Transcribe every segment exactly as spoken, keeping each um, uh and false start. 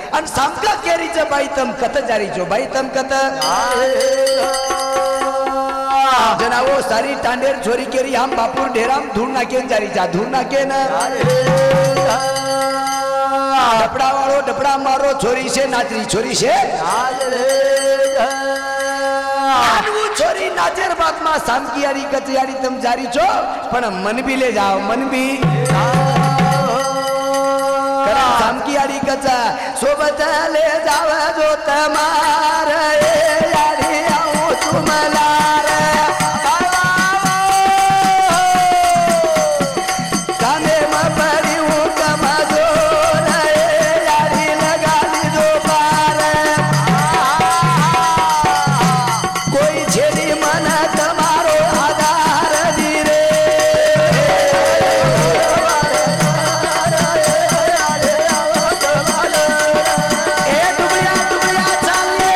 आणि सामका केरीचं बाई तम कत जारीचो बाई तम कत जनावो सारी टांडेर छोरी केरी हम बापूर ढेराम धूर नाकेन जारीचा धूर नाकेन डपड़ा वालो डपड़ा मारो छोरी से नाचरी छोरी से आनू छोरी नाचेर बात में सामकी यारी कचयारी तम जारी छो पण मन भी ले जाओ मन भी करा सामकी यारी कचा सोबत ले जाव जो तमार यारी आओ तुमलार काने में पड़ी हूँ कमाजो यारी लगा ली जो पार कोई छेड़ी मन तमारो आधार धीरे ए डुबलिया डुबलिया चालिए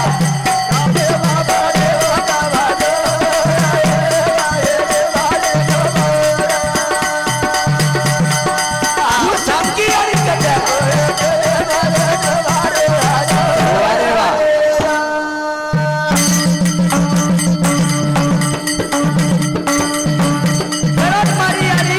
वो सबकी यारी कचा अरे वाह करत मारी यारी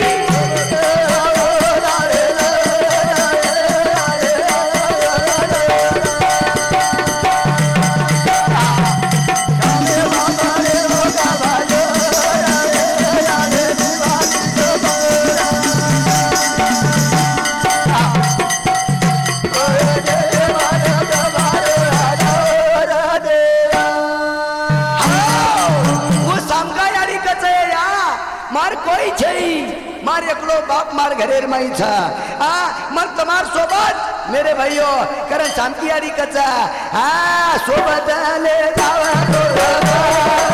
वो सामका यारी कचा या मार कोई छई मार एकलो बाप मार घरेर माई था आ मर तमार सोबत मेरे भाइयों करन शांति यारी कचा आ सोबत ले जावा तो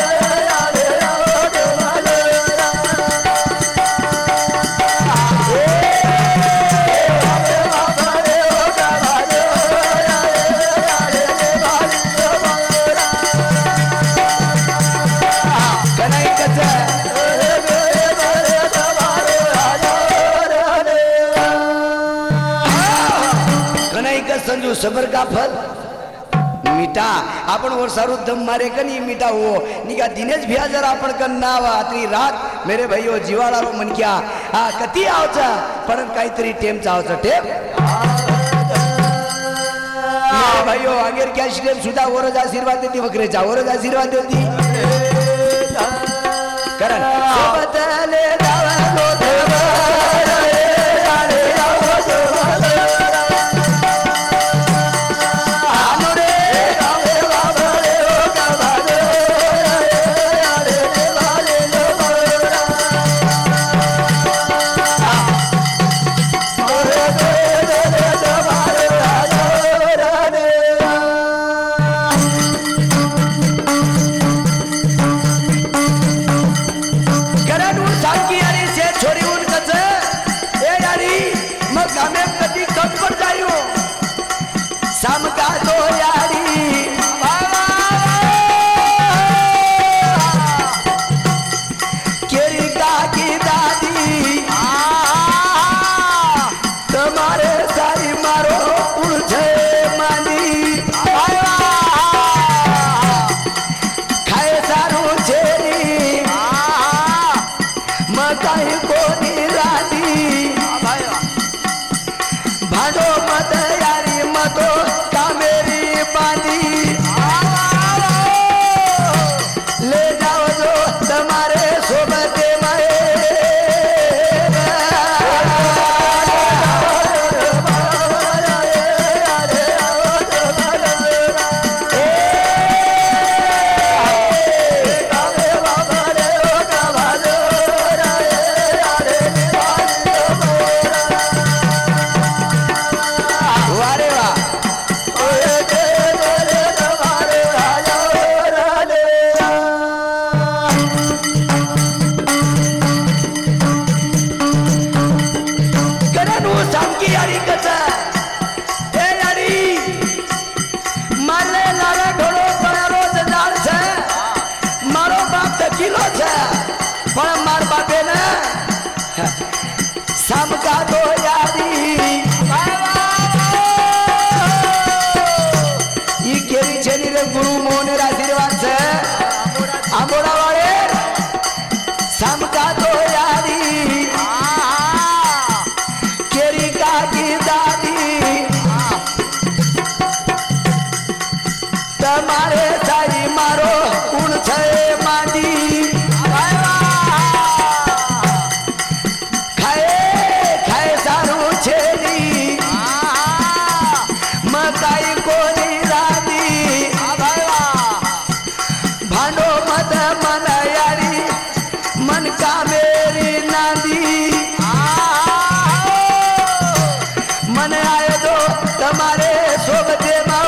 कनाई कचा कनाई का संजू सबर का फल मीठा आपण वर सारू दम मारे कनी मीठा हो निका दिनेश भिया जर आपण कन नाव आतरी रात मेरे भाइयों जीवाळा रो मन क्या आ कती आवचा पण काहीतरी टेम चावचा टेम मेरे भाइयों आगेर क्या श्रेम सुधा वरज आशीर्वाद देती वक्रेचा वरज आशीर्वाद देती करन सोबत ले जावा तो देवा रे आओ जो आनुरे गावे बाबरे ओ गावे रे बाले लो ओरे दे दे दे बारे राजा रे करन साकी यारी गुरु मोहनेर आशीर्वाद से आंबोड़ा वाले समका तो यारी केरी का की दादी तमारे सारी मारो कुण छे मादी खाए खाए सारू छेली मकाई कोनी रादी भांडो मत मन यारी मन का मेरी नादी मन आए दो तुम्हारे सोबते माओ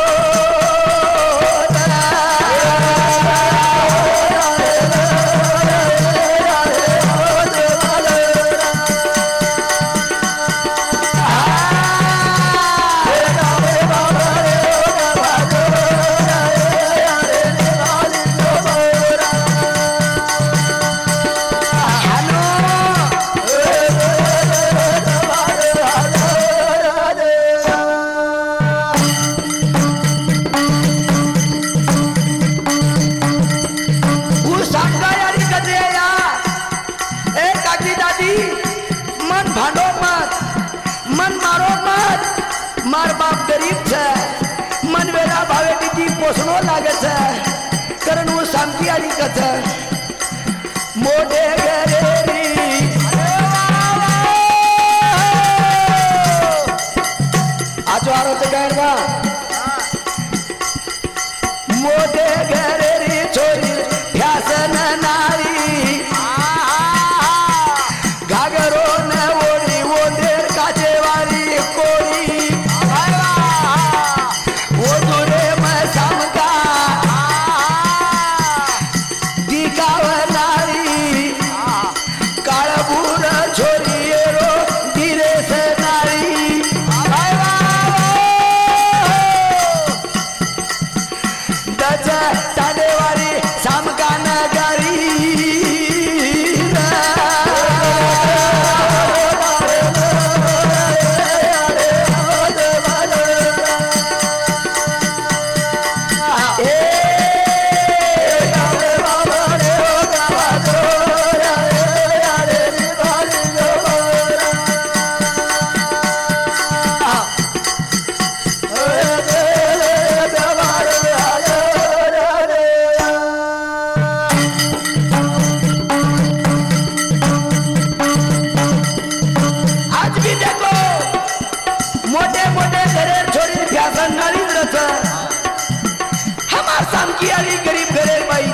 भांडो मत मन मारो मत मार बाप गरीब छे मन वेला भावे दीदी पोसणो लागे छे कारण वो शांति आली कथे मोटे गरेरी आजो आरो ते गायना मोटे गरेरी छोरी फ्यासन नारी घागरो न ओडी ओंदेर काचेवारी कोरी वो दुरे में समका दिखावनारी काळबूर छोरी रो धीरे से नारी दज तांडेवारी समका नगरी गरीब घरे बाई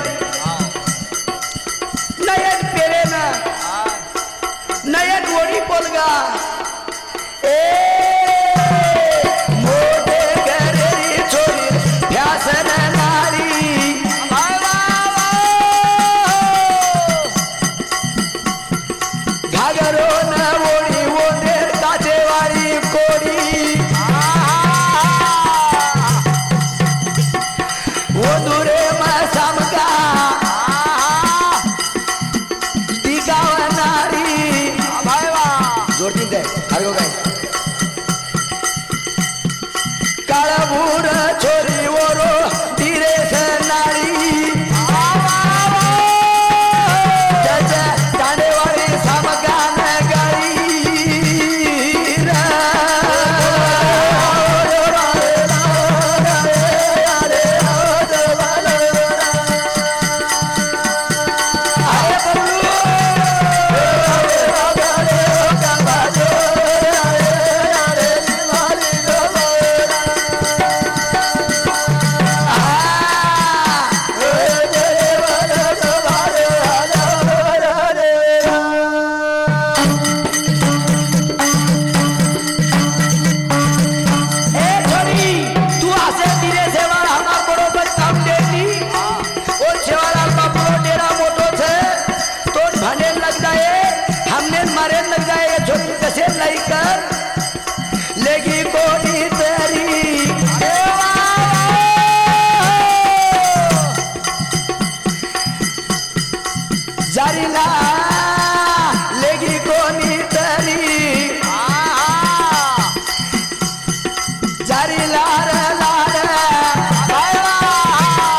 नयन पेरे ना नयन ओडी पोलगा ए मोटे घरे छोरी फ्यासन नारी घागरो न ओडी ओंदेर काचेवारी कोडी वो दूरे समका दिखावनारी जोर दिन दे आगो गाय काळबूर छोरी ओरो धीरे से नारी जज तांडेवारी समका नगरी लेगी कोनी तेरी जारी ला लेगी कोनी तेरी जारी लार लार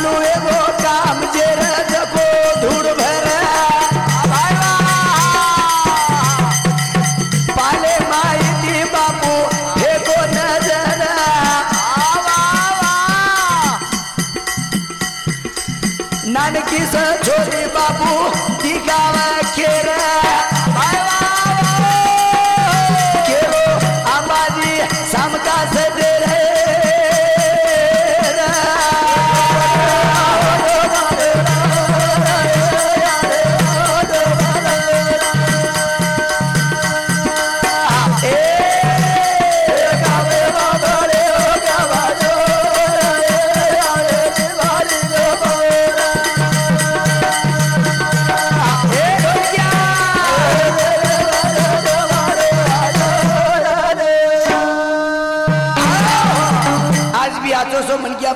चालू एगो काम जे रजको धूड़ भर पाले माहिती बापू हे को नजर नानकी स छोरी बापू दिखावा खेर केरो आंबाजी सामका सजे रे आज भी आचो सो मन किया